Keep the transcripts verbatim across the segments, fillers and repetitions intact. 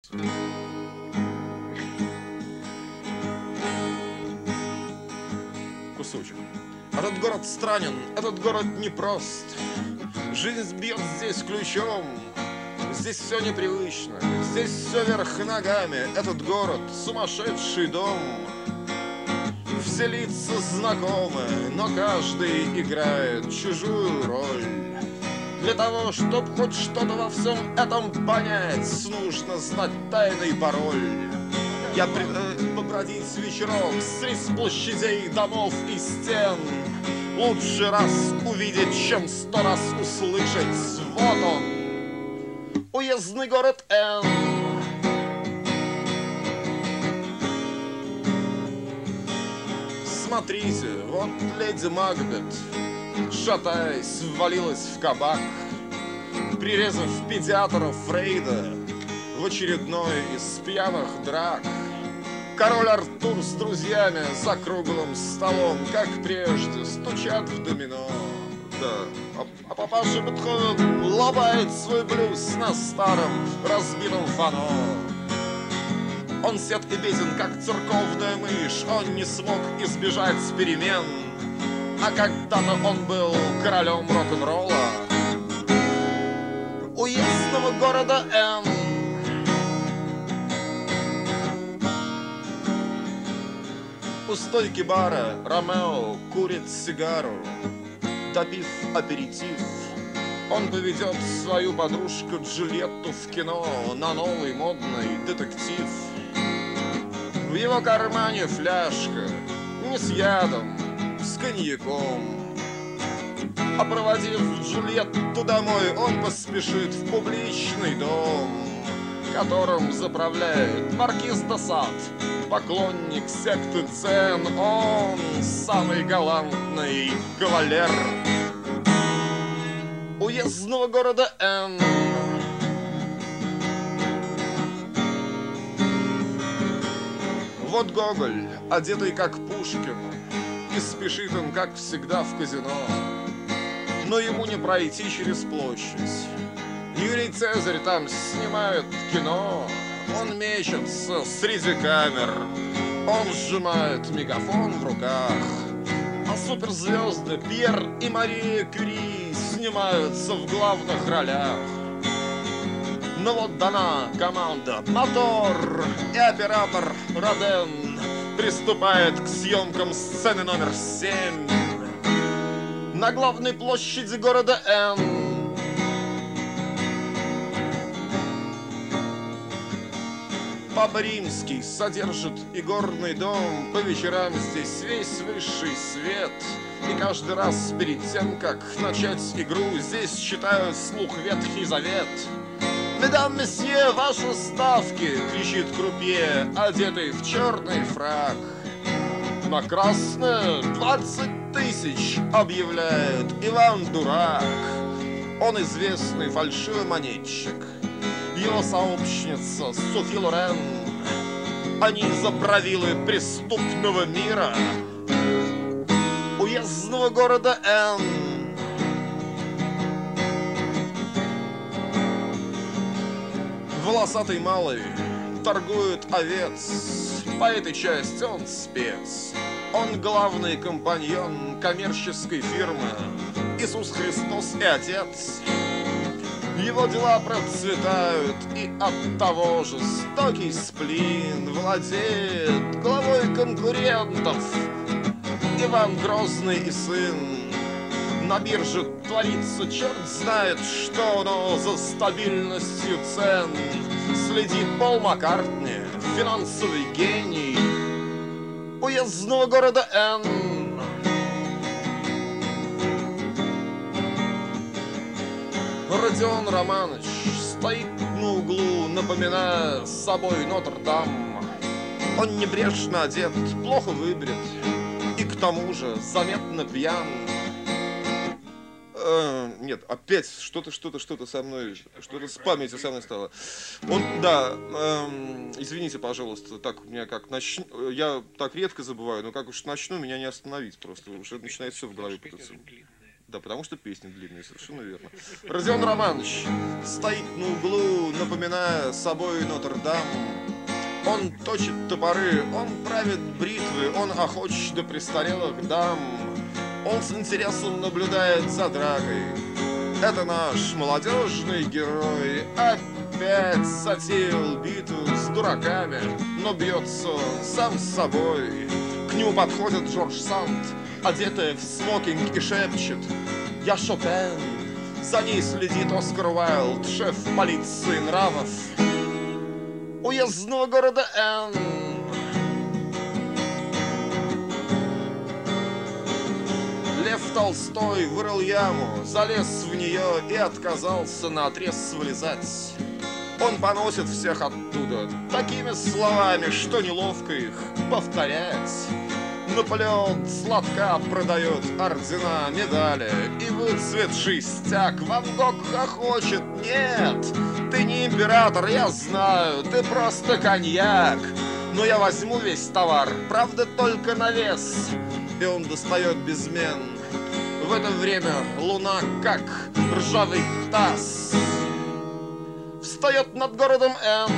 Кусочек. Этот город странен, этот город непрост. Жизнь бьет здесь ключом. Здесь все непривычно, здесь все вверх ногами. Этот город — сумасшедший дом. Все лица знакомы, но каждый играет чужую роль. Для того, чтоб хоть что-то во всем этом понять, нужно знать тайный пароль. Я пред... э, побродить вечерок средь площадей, домов и стен. Лучше раз увидеть, чем сто раз услышать. Вот он, уездный город Н. Смотрите, вот леди Макбет, шатаясь, ввалилась в кабак, прирезав педиатра Фрейда в очередной из пьяных драк. Король Артур с друзьями за круглым столом, как прежде, стучат в домино. Да. А, а папаша Бетховен лобает свой блюз на старом разбитом фано. Он сед и беден, как церковная мышь, он не смог избежать перемен. А когда-то он был королем рок-н-ролла уездного города Н. У стойки бара Ромео курит сигару. Допив аперитив, он поведет свою подружку Джульетту в кино на новый модный детектив. В его кармане фляжка, не с ядом, с коньяком. А проводив Джульетту домой, он поспешит в публичный дом, которым заправляет маркиз де Сад, поклонник секты Дзен. Он самый галантный кавалер уездного города Н. Вот Гоголь, одетый как Пушкин, и спешит он, как всегда, в казино. Но ему не пройти через площадь. Юрий Цезарь там снимает кино. Он мечется среди камер, он сжимает мегафон в руках. А суперзвезды Пьер и Мария Кюри снимаются в главных ролях. Но вот дана команда «Мотор», и оператор Роден приступает к съемкам сцены номер семь на главной площади города Н. Папа Римский содержит игорный дом. По вечерам здесь весь высший свет. И каждый раз перед тем, как начать игру, здесь читают вслух Ветхий Завет. «Медам, месье, ваши ставки!» — кричит крупье, одетый в черный фрак. «На красное двадцать тысяч!» — объявляет Иван Дурак. Он известный фальшивомонетчик. Его сообщница Софи Лорен. Они заправилы преступного мира уездного города Н. Волосатый малый торгует овец. По этой части он спец. Он главный компаньон коммерческой фирмы Иисус Христос и Отец. Его дела процветают, и от того жестокий сплин владеет главой конкурентов Иван Грозный и сын. На бирже творится черт знает что, но за стабильностью цен следит Пол Маккартни, финансовый гений уездного города Н. Родион Романович стоит на углу, напоминая собой Нотр-Дам. Он небрежно одет, плохо выбрит и к тому же заметно пьян. Э, нет, опять что-то, что-то, что-то со мной, что-то с памятью со мной стало. Он, да, э, извините, пожалуйста, так у меня как начну, я так редко забываю, но как уж начну, меня не остановить просто, уже начинает все в голове путаться. Да, потому что песни длинные, совершенно верно. Родион Романович стоит на углу, напоминая собой Нотр-Дам. Он точит топоры, он правит бритвы, он охочет до престарелых дам. Он с интересом наблюдает за дракой. Это наш молодежный герой. Опять затеял битву с дураками, но бьется сам с собой. К нему подходит Жорж Санд, одетая в смокинг, и шепчет: «Я Шопен». За ней следит Оскар Уайлд, шеф полиции нравов уездного города Н. Лев Толстой вырыл яму, залез в нее и отказался наотрез вылезать. Он поносит всех оттуда такими словами, что неловко их повторять. Наполеон сладко продает ордена, медали и выцветший стяг. Ван Гог хохочет: «Нет, ты не император, я знаю, ты просто коньяк. Но я возьму весь товар, правда только на вес». И он достает безмен. В это время луна, как ржавый таз, встает над городом Н.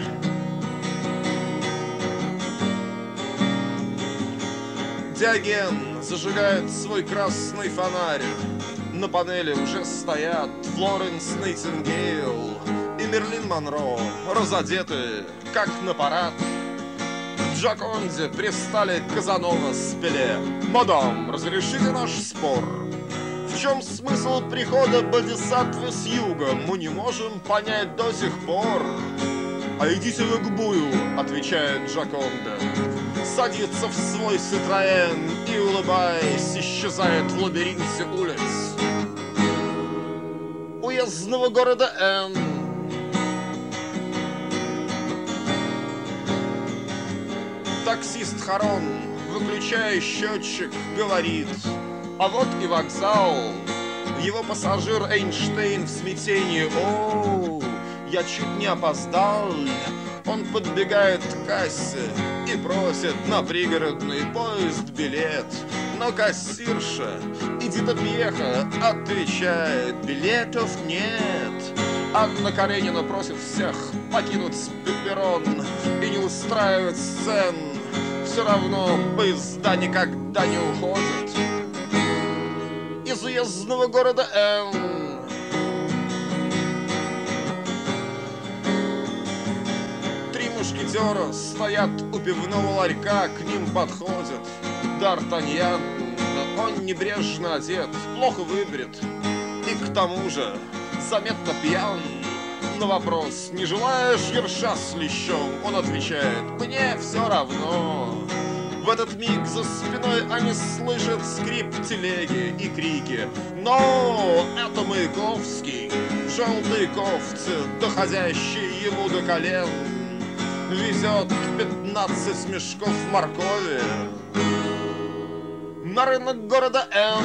Диоген зажигает свой красный фонарь. На панели уже стоят Флоренс Найтингейл и Мерлин Монро, разодеты, как на парад. В Джоконде пристали Казанова с Пеле. «Мадам, разрешите наш спор? В чем смысл прихода бодисаттвы с юга? Мы не можем понять до сих пор». «А идите вы к бую», — отвечает Джоконда. Садится в свой Ситроен и, улыбаясь, исчезает в лабиринте улиц уездного города Н. Таксист Харон, выключая счетчик, говорит: «А вот и вокзал». Его пассажир Эйнштейн в смятении: «О, я чуть не опоздал». Он подбегает к кассе и просит на пригородный поезд билет. Но кассирша Эдита Пьеха отвечает: «Билетов нет». Анна Каренина просит всех покинуть перрон и не устраивать сцен. Все равно поезда никогда не уходят из уездного города Н. Мушкетера стоят у пивного ларька, к ним подходит Д'Артаньян. Он небрежно одет, плохо выбрит и к тому же заметно пьян. На вопрос: «Не желаешь ерша с лещом?» Он отвечает: «Мне все равно». В этот миг за спиной они слышат скрип телеги и крики: «Но это Маяковский в желтой кофте, доходящей ему до колен, везет пятнадцать мешков моркови на рынок города Н».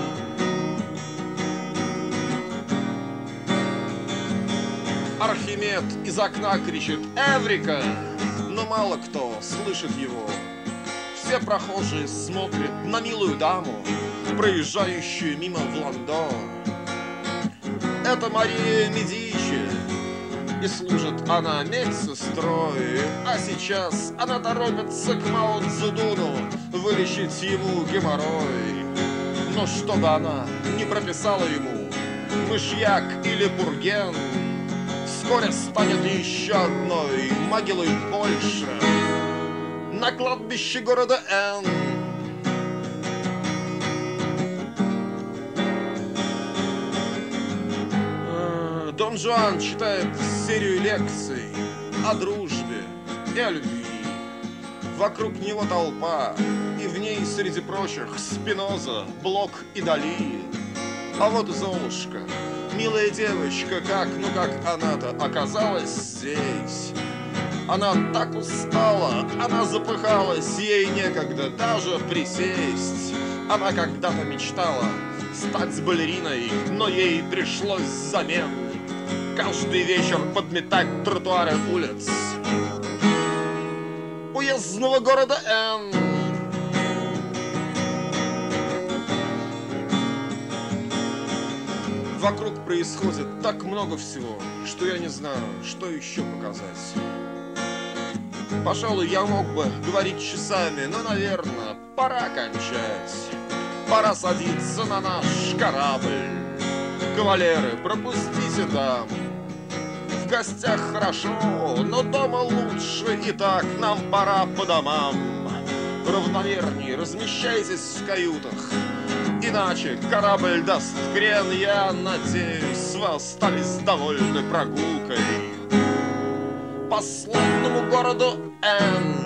Архимед из окна кричит: «Эврика!», но мало кто слышит его. Все прохожие смотрят на милую даму, проезжающую мимо в ландо. Это Мария Медичи, и служит она медсестрой, а сейчас она торопится к Мао Цзэдуну вылечить ему геморрой. Но чтобы она не прописала ему мышьяк или пурген, вскоре станет еще одной могилой больше на кладбище города Н. Дон Жуан читает серию лекций о дружбе и о любви. Вокруг него толпа, и в ней среди прочих Спиноза, Блок и Дали. А вот Золушка, милая девочка, как, ну как она-то оказалась здесь? Она так устала, она запыхалась, ей некогда даже присесть. Она когда-то мечтала стать балериной, но ей пришлось взамен каждый вечер подметать тротуары улиц уездного города Н. Вокруг происходит так много всего, что я не знаю, что еще показать. Пожалуй, я мог бы говорить часами, но, наверное, пора кончать. Пора садиться на наш корабль. Кавалеры, пропустите дам. В гостях хорошо, но дома лучше. Итак, нам пора по домам. Равномерней размещайтесь в каютах, иначе корабль даст крен. Я надеюсь, вы остались довольны прогулкой по славному городу Н.